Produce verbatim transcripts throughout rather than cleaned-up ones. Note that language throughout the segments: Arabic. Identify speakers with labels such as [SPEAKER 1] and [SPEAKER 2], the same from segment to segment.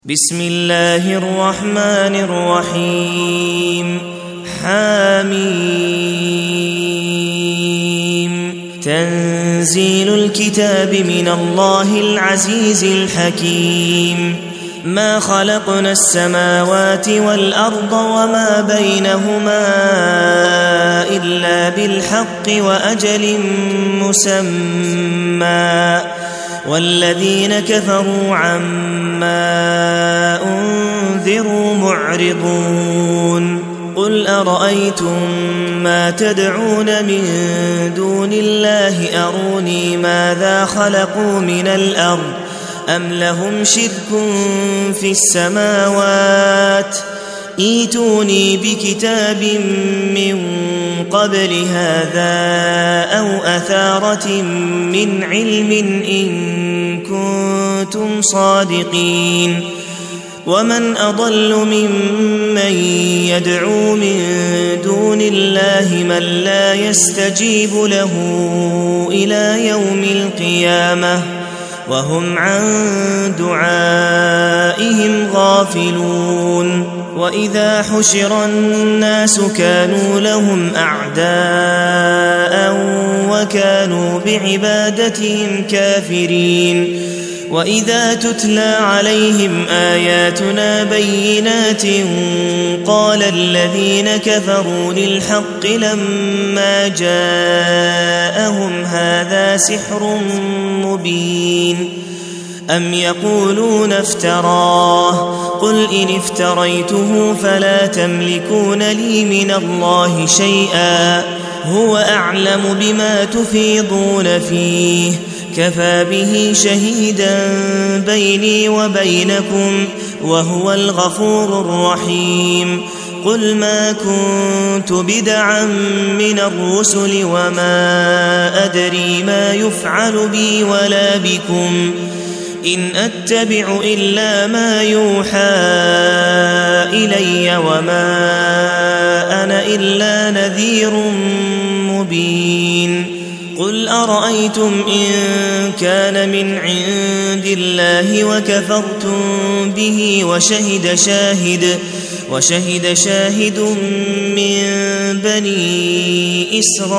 [SPEAKER 1] بسم الله الرحمن الرحيم حميم تنزيل الكتاب من الله العزيز الحكيم ما خلقنا السماوات والأرض وما بينهما إلا بالحق وأجل مسمى والذين كفروا عما أنذروا معرضون قل أرأيتم ما تدعون من دون الله أروني ماذا خلقوا من الأرض أم لهم شرك في السماوات ائتوني بكتاب من قبل هذا أو أثارة من علم إن كنتم صادقين ومن أضل ممن يدعو من دون الله من لا يستجيب له إلى يوم القيامة وهم عن دعائهم غافلون وإذا حشر الناس كانوا لهم أعداء وكانوا بعبادتهم كافرين وإذا تتلى عليهم آياتنا بينات قال الذين كفروا للحق لما جاءهم هذا سحر مبين أم يقولون افتراه قل إن افتريته فلا تملكون لي من الله شيئا هو أعلم بما تفيضون فيه كفى به شهيدا بيني وبينكم وهو الغفور الرحيم قل ما كنت بدعا من الرسل وما أدري ما يفعل بي ولا بكم إن أتبع إلا ما يوحى إلي وما أنا إلا نذير مبين قل أرأيتم إن كان من عند الله وكفرتم به وشهد شاهد وشهد شاهد من بني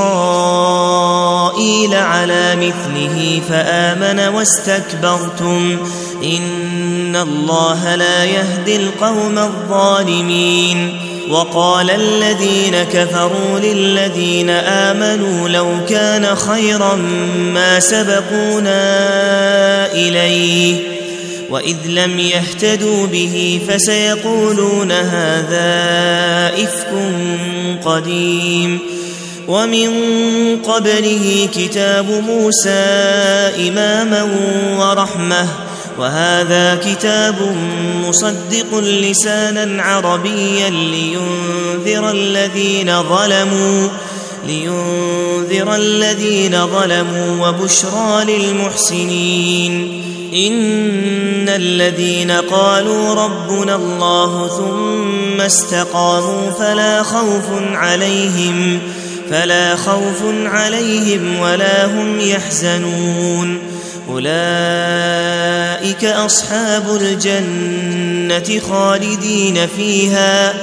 [SPEAKER 1] إسرائيل على مثله فآمن واستكبرتم إن الله لا يهدي القوم الظالمين وقال الذين كفروا للذين آمنوا لو كان خيرا ما سبقونا إليه وإذ لم يهتدوا به فسيقولون هذا إفك قديم ومن قبله كتاب موسى إماما ورحمة وهذا كتاب مصدق لسانا عربيا لينذر الذين ظلموا لينذر الذين ظلموا وبشرى للمحسنين إن الذين قالوا ربنا الله ثم استقاموا فلا خوف عليهم فلا خوف عليهم ولا هم يحزنون أولئك أصحاب الجنة خالدين فيها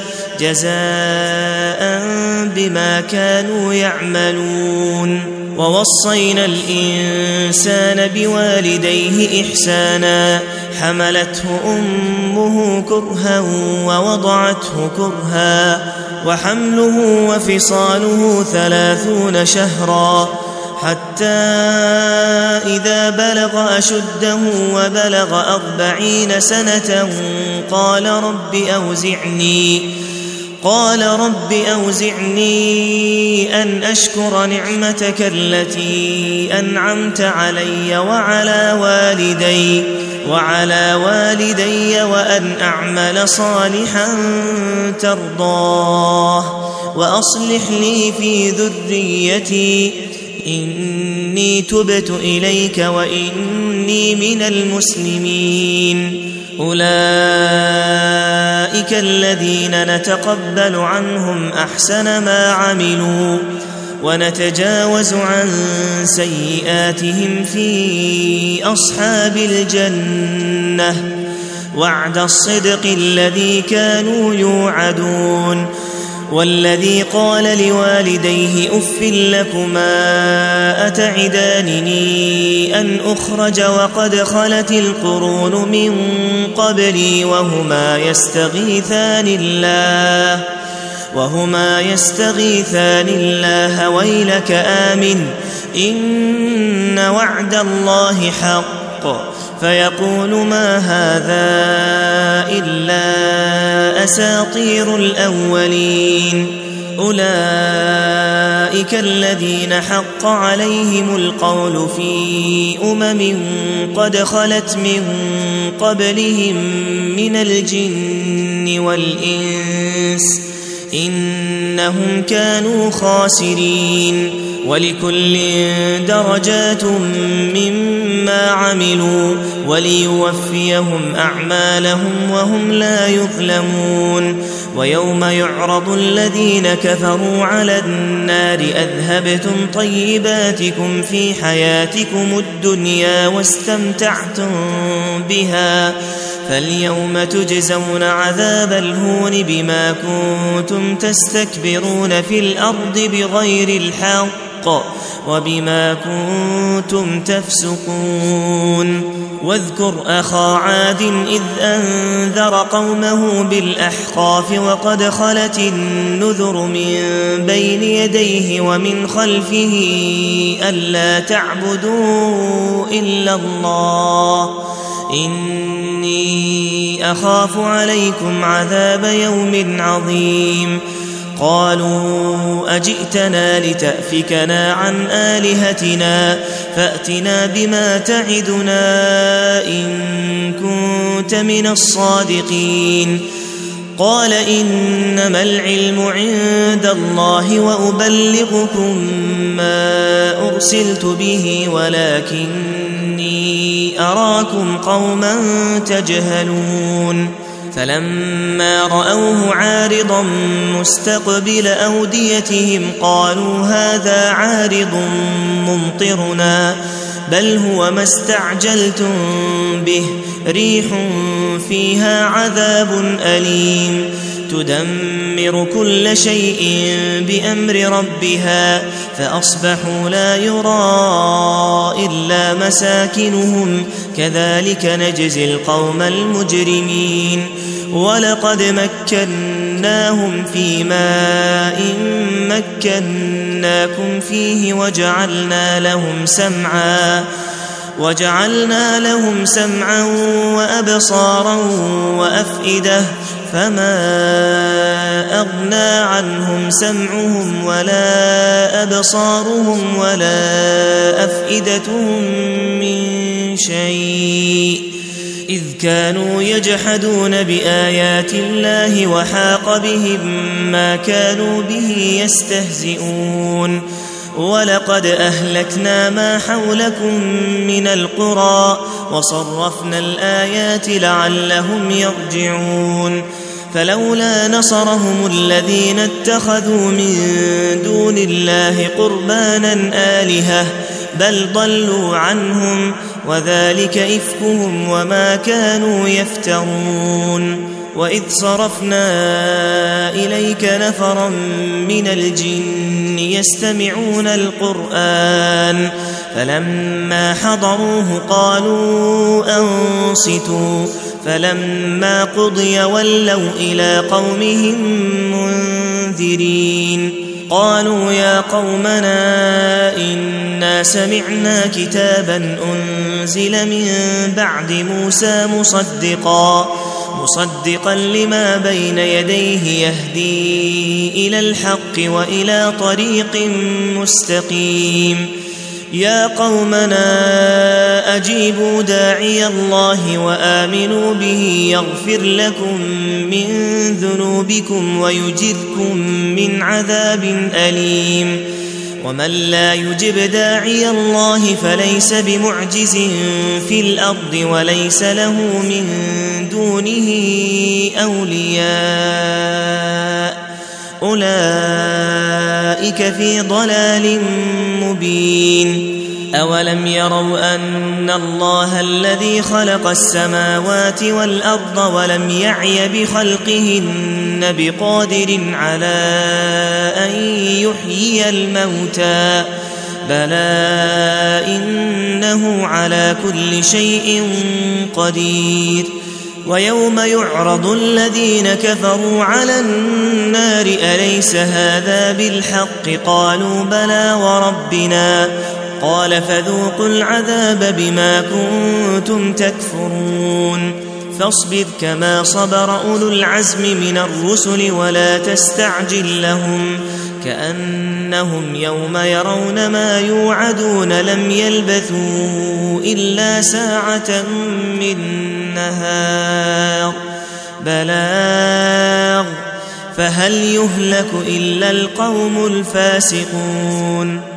[SPEAKER 1] جزاء بما كانوا يعملون ووصينا الإنسان بوالديه إحسانا حملته أمه كرها ووضعته كرها وحمله وفصاله ثلاثون شهرا حتى إذا بلغ أشده وبلغ أربعين سنة قال رب أوزعني قال رب أوزعني أن أشكر نعمتك التي أنعمت علي وعلى والدي وعلى والدي وأن أعمل صالحا ترضاه وأصلح لي في ذريتي إني تبت إليك وإني من المسلمين أولئك الذين نتقبل عنهم أحسن ما عملوا ونتجاوز عن سيئاتهم في أصحاب الجنة وعد الصدق الذي كانوا يوعدون والذي قال لوالديه أف لكما أتعدانني أن أخرج وقد خلت القرون من قبلي وهما يستغيثان الله وهما يستغيثان الله ويلك آمن إن وعد الله حق فيقول ما هذا إلا أساطير الأولين أولئك الذين حق عليهم القول في أمم قد خلت من قبلهم من الجن والإنس إنهم كانوا خاسرين ولكل درجات مما عملوا وليوفيهم أعمالهم وهم لا يظلمون ويوم يعرض الذين كفروا على النار أذهبتم طيباتكم في حياتكم الدنيا واستمتعتم بها فاليوم تجزون عذاب الهون بما كنتم تستكبرون في الأرض بغير الحق وبما كنتم تفسقون واذكر أخا عاد إذ أنذر قومه بالأحقاف وقد خلت النذر من بين يديه ومن خلفه ألا تعبدوا إلا الله إني أخاف عليكم عذاب يوم عظيم قالوا أجئتنا لتأفكنا عن آلهتنا فأتنا بما تعدنا إن كنت من الصادقين قال إنما العلم عند الله وأبلغكم ما أرسلت به ولكني أراكم قوما تجهلون فلما رأوه عارضا مستقبل أوديتهم قالوا هذا عارض ممطرنا بل هو ما استعجلتم به ريح فيها عذاب أليم تدمر كل شيء بأمر ربها فأصبحوا لا يرى إلا مساكنهم كذلك نجزي القوم المجرمين ولقد مكناهم في ماء مكناكم فيه وجعلنا لهم سمعا وجعلنا لهم سمعا وأبصارا وأفئدة فما أغنى عنهم سمعهم ولا أبصارهم ولا أفئدتهم من شيء إذ كانوا يجحدون بآيات الله وحاق بهم ما كانوا به يستهزئون ولقد أهلكنا ما حولكم من القرى وصرفنا الآيات لعلهم يرجعون فلولا نصرهم الذين اتخذوا من دون الله قربانا آلهة بل ضلوا عنهم وذلك إفكهم وما كانوا يفترون وإذ صرفنا إليك نفرا من الجن يستمعون القرآن فلما حضروه قالوا أنصتوا فلما قضي ولوا إلى قومهم منذرين قالوا يا قومنا إنا سمعنا كتابا أنزل من بعد موسى مصدقا مصدقا لما بين يديه يهدي إلى الحق وإلى طريق مستقيم يا قومنا أجيبوا داعي الله وآمنوا به يغفر لكم من ذنوبكم ويجركم من عذاب أليم ومن لا يجب داعي الله فليس بمعجز في الأرض وليس له من دونه أولياء أولئك في ضلال مبين أولم يروا أن الله الذي خلق السماوات والأرض ولم يعي بخلقهن بقادر على أن يحيي الموتى بلى إنه على كل شيء قدير ويوم يعرض الذين كفروا على النار أليس هذا بالحق قالوا بلى وربنا قال فذوقوا العذاب بما كنتم تكفرون فاصبر كما صبر أولو العزم من الرسل ولا تستعجل لهم كأنهم يوم يرون ما يوعدون لم يلبثوا إلا ساعة من نهار بلاغ فهل يهلك إلا القوم الفاسقون